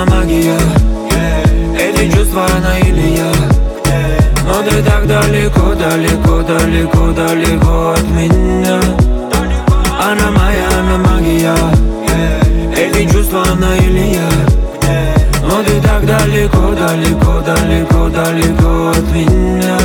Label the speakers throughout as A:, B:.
A: она магия. Эти чувства, она или я. Но ты так далеко, далеко, далеко, далеко от меня. Она моя, она магия. Эти чувства, она или я. Но ты так далеко, далеко, далеко, далеко от меня.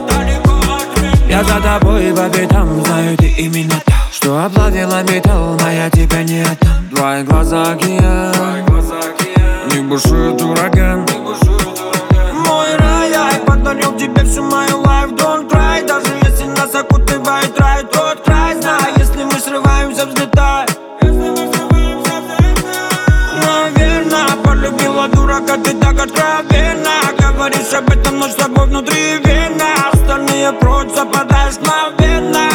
A: Я за тобой по пятам, знаю, ты именно та, что оплавила металл, моя тебя не отдам. Твои глаза океан, в них бушует ураган.
B: Мой рай, я подарил тебе всю мою life, don't cry. Даже если нас окутывает рай, тот край. Знаю, если мы срываемся, взлетай. Наверно, полюбила дурака, ты так откровенно. Говоришь об этом, но с тобой внутри вена. Остальные прочь, западаешь мгновенно.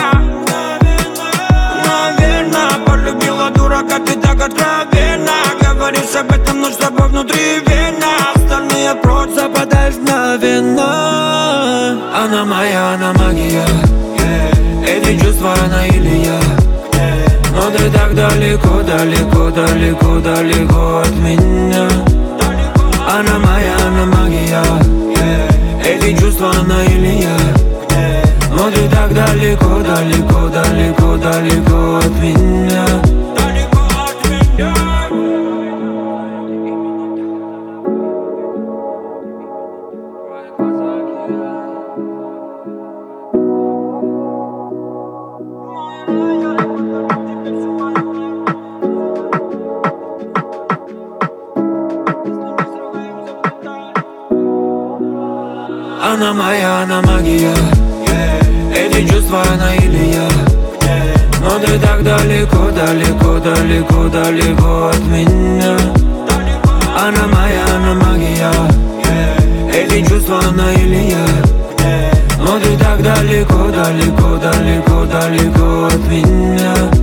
B: Наверно, полюбила дурака, ты так откровенно. Говоришь об этом, но с тобой внутри вена. Остальные прочь, западаешь мгновенно.
A: Она моя, она магия. Эти чувства, она или я. Но ты так далеко, далеко, далеко, далеко от меня. Она моя, она магия. Эти чувства, она или я. Но ты так далеко, далеко, далеко, далеко от меня. Она моя, она магия. Эти чувства, она или я. Но ты так далеко, далеко, далеко, далеко от меня. Она моя, она магия. Эти чувства, она или я. Но ты так далеко, далеко, далеко, далеко от меня.